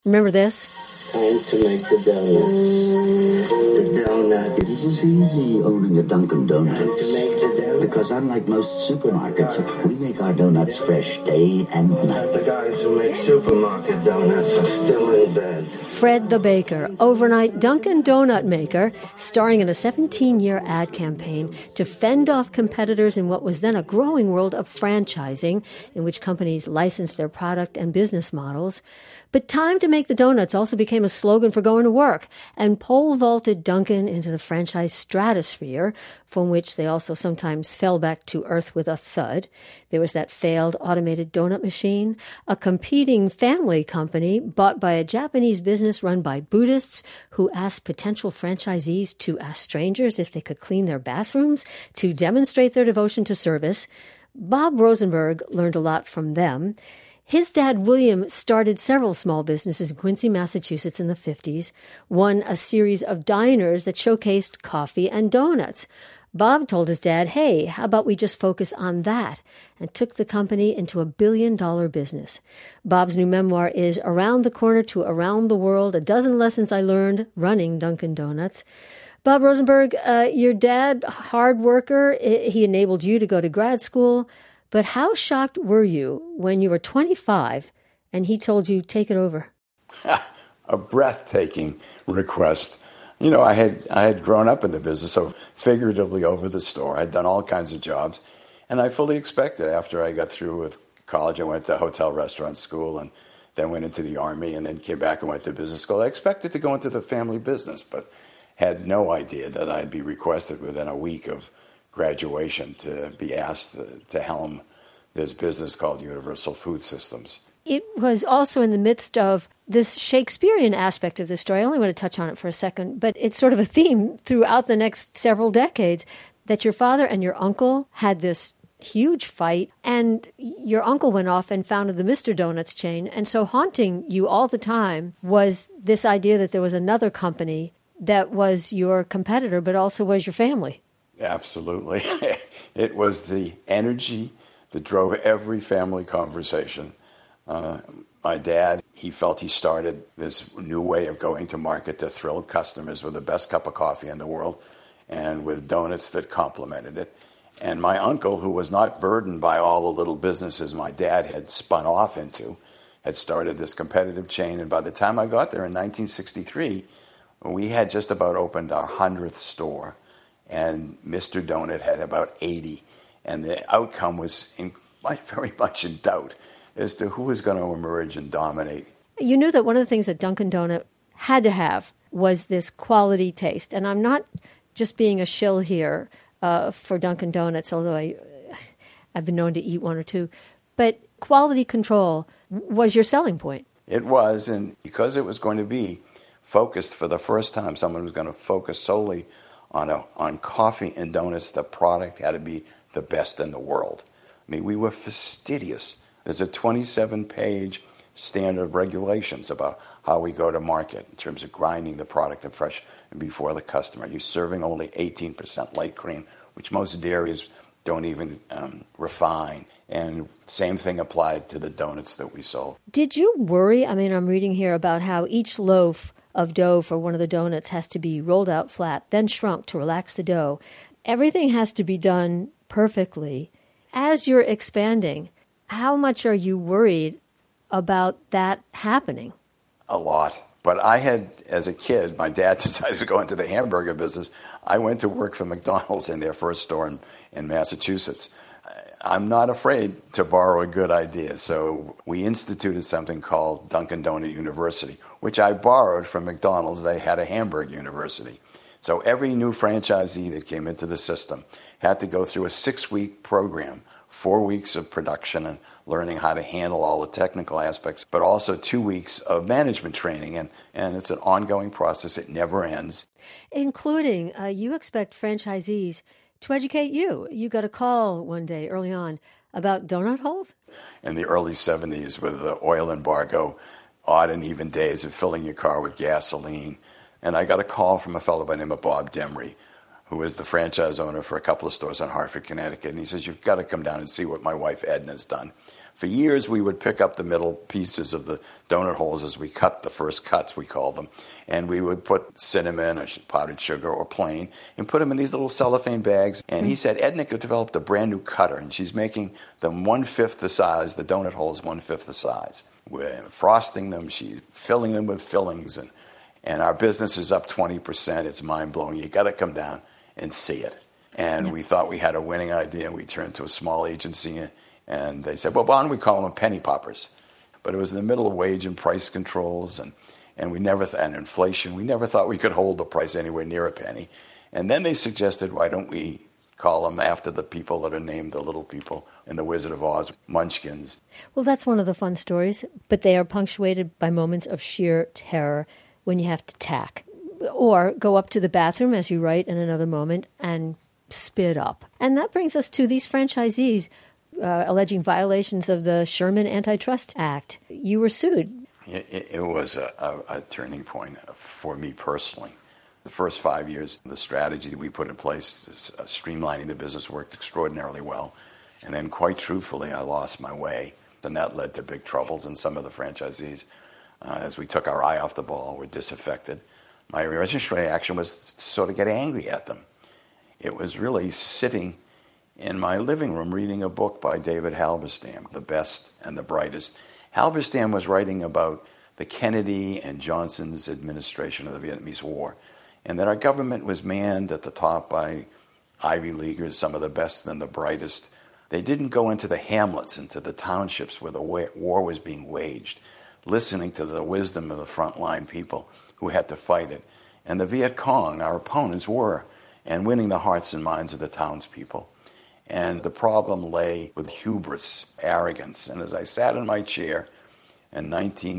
Remember this? Time to make the donut. The donut. It isn't easy owning a Dunkin' Donut. Time to make the donut. Because unlike most supermarkets, we make our donuts fresh day and night. The guys who make supermarket donuts are still in bed. Fred the Baker, overnight Dunkin' Donut maker, starring in a 17-year ad campaign to fend off competitors in what was then a growing world of franchising, in which companies licensed their product and business models. But time to make the donuts also became a slogan for going to work, and pole vaulted Dunkin' into the franchise stratosphere, from which they also sometimes fell back to earth with a thud. There was that failed automated donut machine, a competing family company bought by a Japanese business run by Buddhists who asked potential franchisees to ask strangers if they could clean their bathrooms to demonstrate their devotion to service. Bob Rosenberg learned a lot from them. His dad, William, started several small businesses in Quincy, Massachusetts in the 50s, won a series of diners that showcased coffee and donuts. Bob told his dad, hey, how about we just focus on that, and took the company into a billion-dollar business. Bob's new memoir is Around the Corner to Around the World, a dozen lessons I learned running Dunkin' Donuts. Bob Rosenberg, your dad, hard worker, he enabled you to go to grad school. But how shocked were you when you were 25 and he told you, take it over? A breathtaking request. You know, I had grown up in the business, so figuratively over the store. I'd done all kinds of jobs. And I fully expected after I got through with college, I went to hotel restaurant school and then went into the Army and then came back and went to business school. I expected to go into the family business, but had no idea that I'd be requested within a week of graduation to be asked to helm this business called Universal Food Systems. It was also in the midst of this Shakespearean aspect of the story. I only want to touch on it for a second, but it's sort of a theme throughout the next several decades that your father and your uncle had this huge fight, and your uncle went off and founded the Mr. Donuts chain. And so haunting you all the time was this idea that there was another company that was your competitor, but also was your family. Absolutely. It was the energy that drove every family conversation. My dad, he felt he started this new way of going to market to thrill customers with the best cup of coffee in the world and with donuts that complemented it. And my uncle, who was not burdened by all the little businesses my dad had spun off into, had started this competitive chain. And by the time I got there in 1963, we had just about opened our 100th store. And Mr. Donut had about 80. And the outcome was very much in doubt as to who was going to emerge and dominate. You knew that one of the things that Dunkin' Donut had to have was this quality taste. And I'm not just being a shill here for Dunkin' Donuts, although I've been known to eat one or two. But quality control was your selling point. It was, and because it was going to be focused for the first time, someone was going to focus solely on coffee and donuts, the product had to be the best in the world. I mean, we were fastidious. There's a 27-page standard of regulations about how we go to market in terms of grinding the product and fresh and before the customer. You're serving only 18% light cream, which most dairies don't even refine. And same thing applied to the donuts that we sold. Did you worry? I mean, I'm reading here about how each loaf of dough for one of the donuts has to be rolled out flat, then shrunk to relax the dough. Everything has to be done perfectly. As you're expanding, how much are you worried about that happening? A lot. But I had, as a kid, my dad decided to go into the hamburger business. I went to work for McDonald's in their first store in Massachusetts. I'm not afraid to borrow a good idea. So we instituted something called Dunkin' Donut University, which I borrowed from McDonald's. They had a Hamburg University. So every new franchisee that came into the system had to go through a 6-week program, 4 weeks of production and learning how to handle all the technical aspects, but also 2 weeks of management training. And it's an ongoing process. It never ends. Including, you expect franchisees to educate you. You got a call one day early on about donut holes? In the early 70s with the oil embargo, odd and even days of filling your car with gasoline. And I got a call from a fellow by the name of Bob Demry, who was the franchise owner for a couple of stores in Hartford, Connecticut. And he says, you've got to come down and see what my wife Edna's done. For years, we would pick up the middle pieces of the donut holes as we cut the first cuts, we call them, and we would put cinnamon or powdered sugar or plain and put them in these little cellophane bags. And he said Edna could developed a brand new cutter, and she's making them 1/5 the size, the donut holes 1/5 the size. We're frosting them, she's filling them with fillings, and our business is up 20%. It's mind-blowing. You got to come down and see it. And we thought we had a winning idea. We turned to a small agency, and they said, well, why don't we call them penny poppers? But it was in the middle of wage and price controls and we never and inflation. We never thought we could hold the price anywhere near a penny. And then they suggested, why don't we call them after the people that are named the little people in The Wizard of Oz, Munchkins. Well, that's one of the fun stories, but they are punctuated by moments of sheer terror when you have to tack or go up to the bathroom, as you write in another moment, and spit up. And that brings us to these franchisees alleging violations of the Sherman Antitrust Act. You were sued. It was a turning point for me personally. The first 5 years, the strategy that we put in place, streamlining the business, worked extraordinarily well. And then, quite truthfully, I lost my way. And that led to big troubles, and some of the franchisees, as we took our eye off the ball, were disaffected. My original reaction was to sort of get angry at them. It was really sitting in my living room reading a book by David Halberstam, The Best and the Brightest. Halberstam was writing about the Kennedy and Johnson's administration of the Vietnamese War, and that our government was manned at the top by Ivy Leaguers, some of the best and the brightest. They didn't go into the hamlets, into the townships where the war was being waged, listening to the wisdom of the frontline people who had to fight it. And the Viet Cong, our opponents, were, and winning the hearts and minds of the townspeople. And the problem lay with hubris, arrogance. And as I sat in my chair in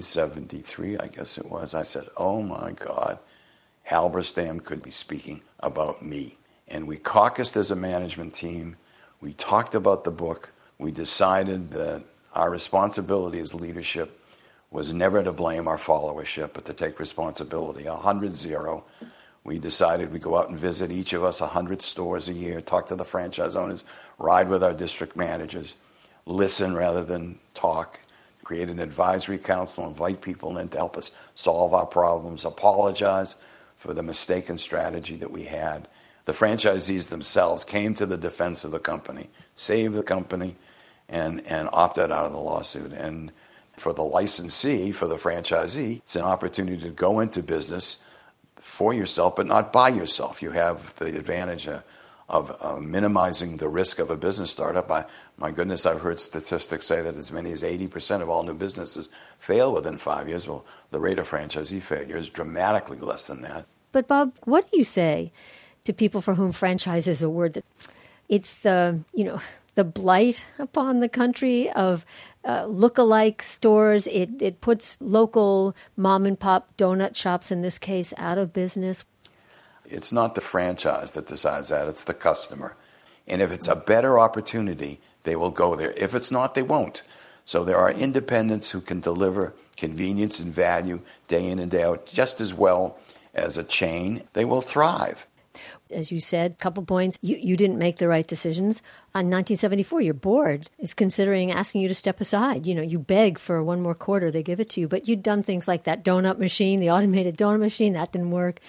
1973, I guess it was, I said, oh my God, Halberstam could be speaking about me. And we caucused as a management team. We talked about the book. We decided that our responsibility as leadership was never to blame our followership, but to take responsibility, 100-0. We decided we'd go out and visit each of us 100 stores a year, talk to the franchise owners, ride with our district managers, listen rather than talk, create an advisory council, invite people in to help us solve our problems, apologize for the mistaken strategy that we had. The franchisees themselves came to the defense of the company, saved the company, and opted out of the lawsuit. And for the licensee, for the franchisee, it's an opportunity to go into business for yourself, but not by yourself. You have the advantage of minimizing the risk of a business startup. My goodness, I've heard statistics say that as many as 80% of all new businesses fail within 5 years. Well, the rate of franchisee failure is dramatically less than that. But Bob, what do you say to people for whom franchise is a word that it's the blight upon the country of look-alike stores? It puts local mom-and-pop donut shops, in this case, out of business. It's not the franchise that decides that. It's the customer. And if it's a better opportunity, they will go there. If it's not, they won't. So there are independents who can deliver convenience and value day in and day out just as well as a chain. They will thrive. As you said, a couple points, you didn't make the right decisions. On 1974, your board is considering asking you to step aside. You beg for one more quarter, they give it to you. But you'd done things like that donut machine, the automated donut machine, that didn't work.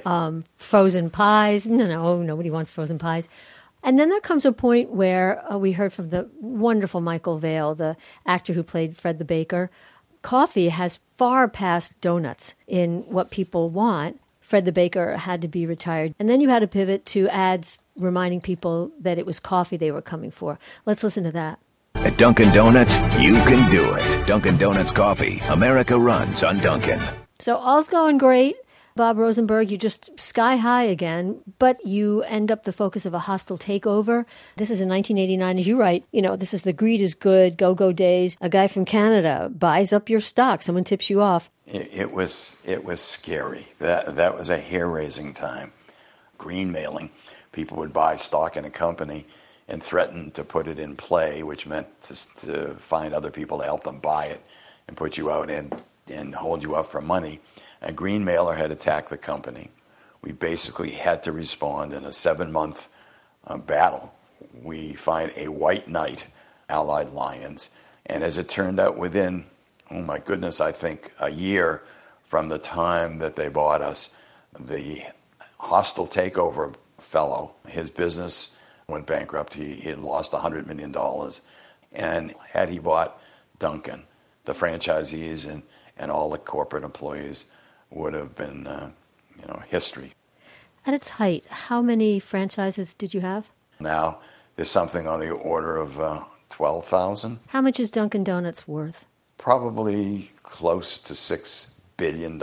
Frozen pies, no, nobody wants frozen pies. And then there comes a point where we heard from the wonderful Michael Vale, the actor who played Fred the Baker. Coffee has far passed donuts in what people want. Fred the Baker had to be retired. And then you had to pivot to ads reminding people that it was coffee they were coming for. Let's listen to that. At Dunkin' Donuts, you can do it. Dunkin' Donuts coffee. America runs on Dunkin'. So all's going great. Bob Rosenberg, you just sky high again, but you end up the focus of a hostile takeover. This is in 1989, as you write, this is the greed is good, go-go days. A guy from Canada buys up your stock. Someone tips you off. It was scary. That was a hair-raising time. Green mailing. People would buy stock in a company and threaten to put it in play, which meant to find other people to help them buy it and put you out and hold you up for money. A green mailer had attacked the company. We basically had to respond in a 7-month battle. We find a white knight, Allied Lions. And as it turned out, within, oh my goodness, I think a year from the time that they bought us, the hostile takeover fellow, his business went bankrupt. He had lost $100 million. And had he bought Dunkin', the franchisees and all the corporate employees would have been, history. At its height, how many franchises did you have? Now, there's something on the order of 12,000. How much is Dunkin' Donuts worth? Probably close to $6 billion.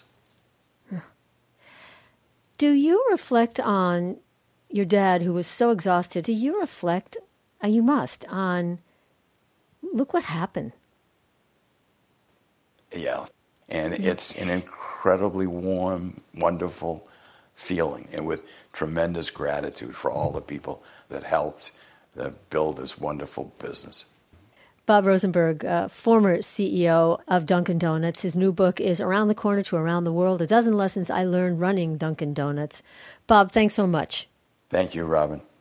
Do you reflect on your dad, who was so exhausted? Do you reflect, you must, on, look what happened? Yeah. And it's an incredibly warm, wonderful feeling, and with tremendous gratitude for all the people that helped build this wonderful business. Bob Rosenberg, former CEO of Dunkin' Donuts. His new book is Around the Corner to Around the World, 12 Lessons I Learned Running Dunkin' Donuts. Bob, thanks so much. Thank you, Robin.